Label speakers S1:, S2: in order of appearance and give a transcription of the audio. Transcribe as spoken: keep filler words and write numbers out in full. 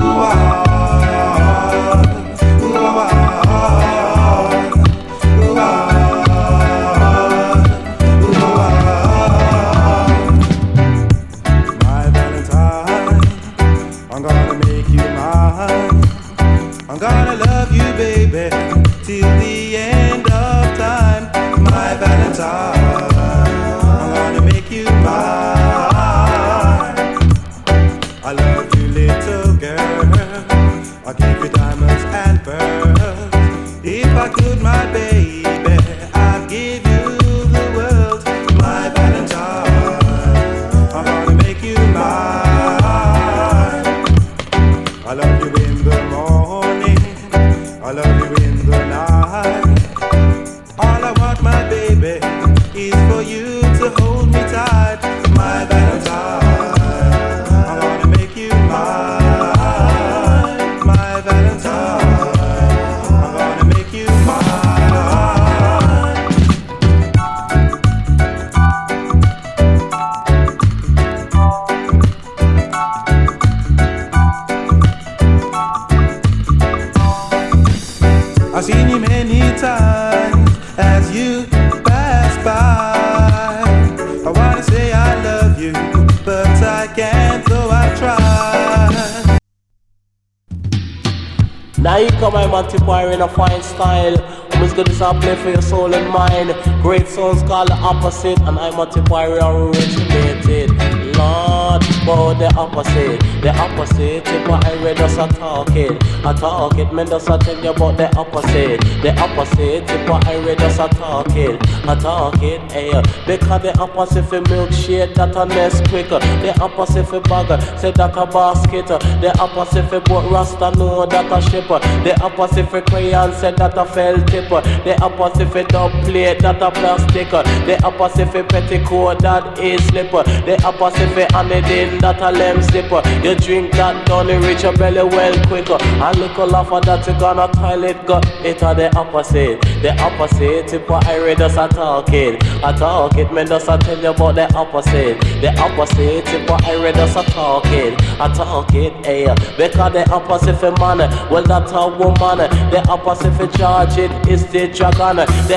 S1: In a fine style, I'm just gonna start play for your soul and mind. Great songs called the opposite, and I'm a tipari originated. Lord, but the opposite, the opposite. If I read us a talk it, a talk it, men just a tell you about the opposite, the opposite. If I read us a talk it, a talk it, hey. Because the opposite for milkshake that a mess quicker, the opposite for bagger, say that a basket, the opposite for boat rasta know that a shipper, the opposite for crayon said that a fell tipper, the opposite for dub plate that a plastic, the opposite for petticoat that is slipper, the opposite for anidin that a lem slipper. You drink that down the reach your belly well quicker, and look a laugh that you gonna toilet got it are the opposite, the opposite. If I read us a talk it, a talk it, men just a tell you about the opposite, the opposite. If I read us a talk it, a talk it, hey. Because the opposite for man, well that's a woman. The opposite for charge it is the dragon. The